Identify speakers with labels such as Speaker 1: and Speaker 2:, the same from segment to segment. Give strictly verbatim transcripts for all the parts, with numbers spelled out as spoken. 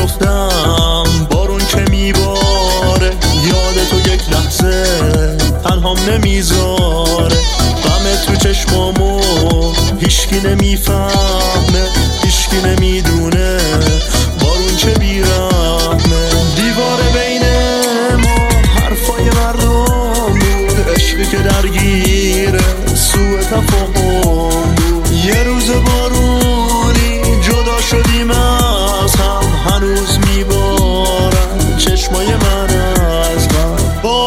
Speaker 1: گفتم بارون که میباره، یاد تو یک لحظه تنهام نمیذاره. غم تو چشمامو هیشکی نمیفهمه، هیشکی نمیدونه بارون چه بیرحمه. دیوار بین ما حرفای مردم بود، عشقی که درگیره سوء تفاهم بود. یه روز بارونی جدا شدیم از هم، هنوز میبارن چشمای من از غم.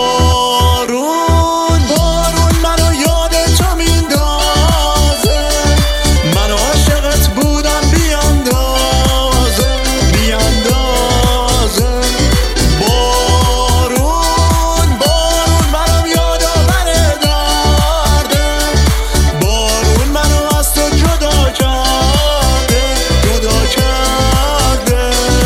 Speaker 1: بارون بارون منو یاد تو میندازه، من عاشقت بودم بیاندازه بیاندازه. بارون بارون منو یاد آور درده، بارون منو از تو جدا کرده جدا کرده.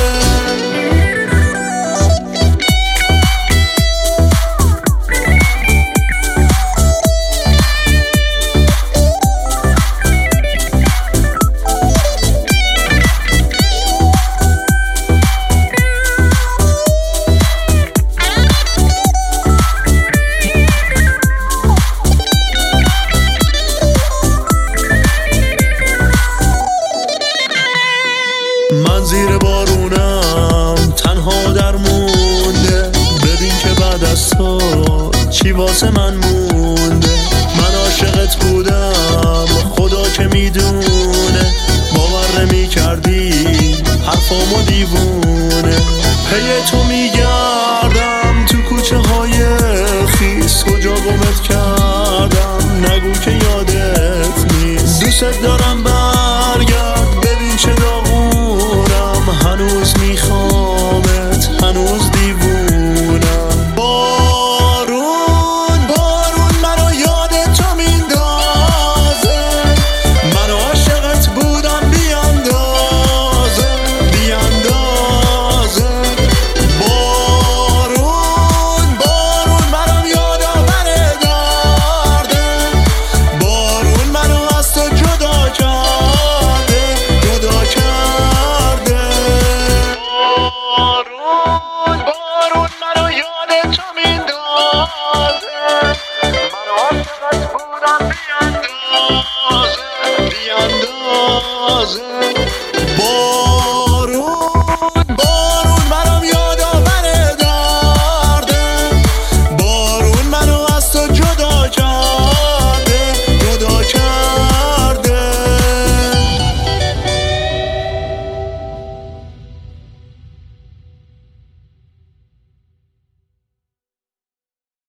Speaker 1: من زیر بارونم تنها در مونده، ببین که بعد از تو چی واسه من مونده. من عاشقت بودم خدا که میدونه، باور نمی کردی حرفامو دیوونه. پی تو میگردم تو کوچه های خیس، کجا گمت کردم نگو که یادت نیست. دوست دارم برگرد ببین چه داغونم، هنوز میخوامت هنوز دیوونم. بارون بارون منو یاد تو میندازه، من عاشقت بودم بیاندازه بیاندازه. بارون بارون منو یاد آور درده، بارون منو از تو جدا کرده جدا کرده. بارون بارون منو یاد تو میندازه، من عاشقت بودم بیاندازه بیاندازه.